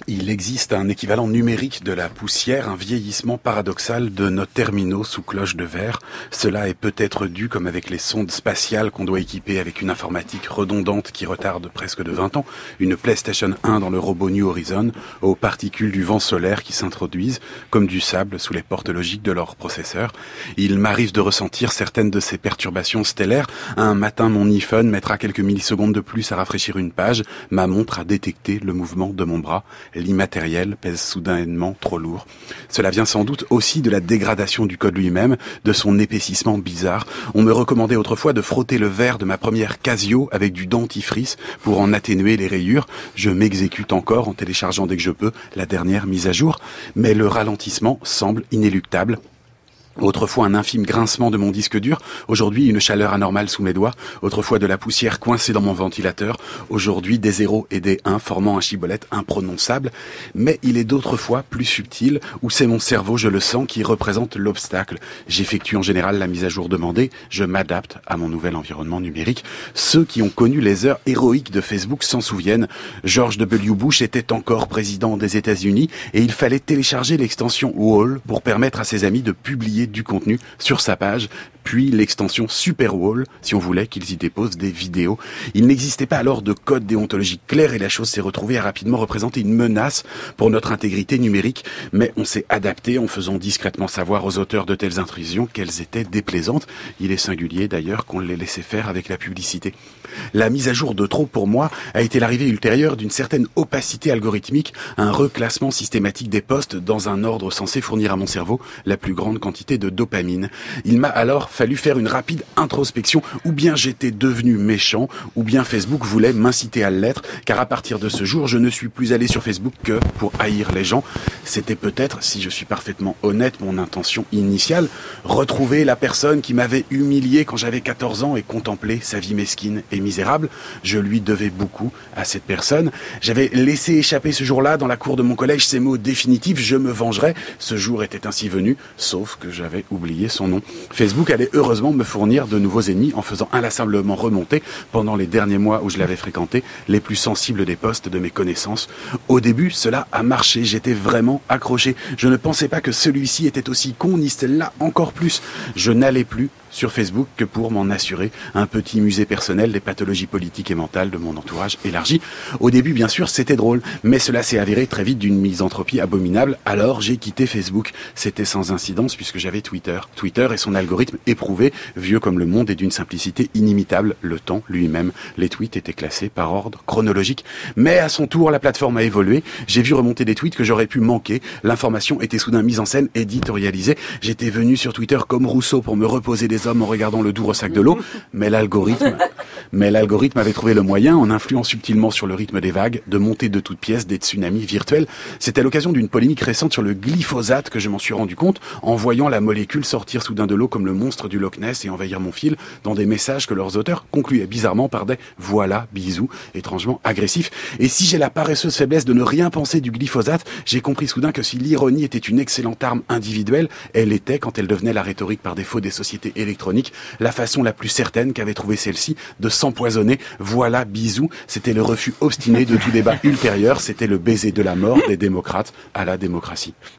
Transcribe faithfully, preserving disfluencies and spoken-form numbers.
Il existe un équivalent numérique de la poussière, un vieillissement paradoxal de nos terminaux sous cloche de verre. Cela est peut-être dû, comme avec les sondes spatiales qu'on doit équiper avec une informatique redondante qui retarde presque de vingt ans, une PlayStation un dans le robot New Horizon, aux particules du vent solaire qui s'introduisent, comme du sable, sous les portes logiques de leur processeur. Il m'arrive de ressentir certaines de ces perturbations stellaires. Un matin, mon iPhone mettra quelques millisecondes de plus à rafraîchir une page. Ma montre a détecté le mouvement de mon bras. L'immatériel pèse soudainement trop lourd. Cela vient sans doute aussi de la dégradation du code lui-même, de son épaississement bizarre. On me recommandait autrefois de frotter le verre de ma première Casio avec du dentifrice pour en atténuer les rayures. Je m'exécute encore en téléchargeant dès que je peux la dernière mise à jour, mais le ralentissement semble inéluctable. Autrefois un infime grincement de mon disque dur, aujourd'hui une chaleur anormale sous mes doigts, autrefois de la poussière coincée dans mon ventilateur, aujourd'hui des zéros et des uns formant un chibolette imprononçable, mais il est d'autres fois plus subtil, où c'est mon cerveau, je le sens, qui représente l'obstacle. J'effectue en général la mise à jour demandée, je m'adapte à mon nouvel environnement numérique. Ceux qui ont connu les heures héroïques de Facebook s'en souviennent. George W. Bush était encore président des États-Unis et il fallait télécharger l'extension Wall pour permettre à ses amis de publier du contenu sur sa page, puis l'extension Superwall si on voulait qu'ils y déposent des vidéos. Il n'existait pas alors de code déontologique clair et la chose s'est retrouvée à rapidement représenter une menace pour notre intégrité numérique, mais on s'est adapté en faisant discrètement savoir aux auteurs de telles intrusions qu'elles étaient déplaisantes. Il est singulier d'ailleurs qu'on les laissait faire avec la publicité. La mise à jour de trop pour moi a été l'arrivée ultérieure d'une certaine opacité algorithmique, un reclassement systématique des posts dans un ordre censé fournir à mon cerveau la plus grande quantité de dopamine. Il m'a alors fallu faire une rapide introspection, ou bien j'étais devenu méchant, ou bien Facebook voulait m'inciter à l'être, car à partir de ce jour, je ne suis plus allé sur Facebook que pour haïr les gens. C'était peut-être, si je suis parfaitement honnête, mon intention initiale, retrouver la personne qui m'avait humilié quand j'avais quatorze ans et contempler sa vie mesquine et misérable. Je lui devais beaucoup à cette personne. J'avais laissé échapper ce jour-là dans la cour de mon collège ces mots définitifs, je me vengerai. Ce jour était ainsi venu, sauf que j'avais oublié son nom. Facebook allait heureusement me fournir de nouveaux ennemis en faisant inlassablement remonter, pendant les derniers mois où je l'avais fréquenté, les plus sensibles des posts de mes connaissances. Au début, cela a marché, j'étais vraiment accroché. Je ne pensais pas que celui-ci était aussi con, ni celle-là encore plus. Je n'allais plus sur Facebook que pour m'en assurer, un petit musée personnel des pathologies politiques et mentales de mon entourage élargi. Au début, bien sûr, c'était drôle, mais cela s'est avéré très vite d'une misanthropie abominable, alors j'ai quitté Facebook. C'était sans incidence puisque j'avais Twitter. Twitter et son algorithme éprouvé, vieux comme le monde et d'une simplicité inimitable, le temps lui-même. Les tweets étaient classés par ordre chronologique, mais à son tour, la plateforme a évolué. J'ai vu remonter des tweets que j'aurais pu manquer. L'information était soudain mise en scène, éditorialisée. J'étais venu sur Twitter comme Rousseau pour me reposer des hommes en regardant le doux ressac de l'eau, mais l'algorithme, mais l'algorithme avait trouvé le moyen, en influant subtilement sur le rythme des vagues, de monter de toutes pièces des tsunamis virtuels. C'est à l'occasion d'une polémique récente sur le glyphosate que je m'en suis rendu compte, en voyant la molécule sortir soudain de l'eau comme le monstre du Loch Ness et envahir mon fil, dans des messages que leurs auteurs concluaient bizarrement par des « voilà, bisous », étrangement agressifs. Et si j'ai la paresseuse faiblesse de ne rien penser du glyphosate, j'ai compris soudain que si l'ironie était une excellente arme individuelle, elle était, quand elle devenait la rhétorique par défaut des sociétés électronique, la façon la plus certaine qu'avait trouvé celle-ci de s'empoisonner. Voilà, bisous, c'était le refus obstiné de tout débat ultérieur, c'était le baiser de la mort des démocrates à la démocratie.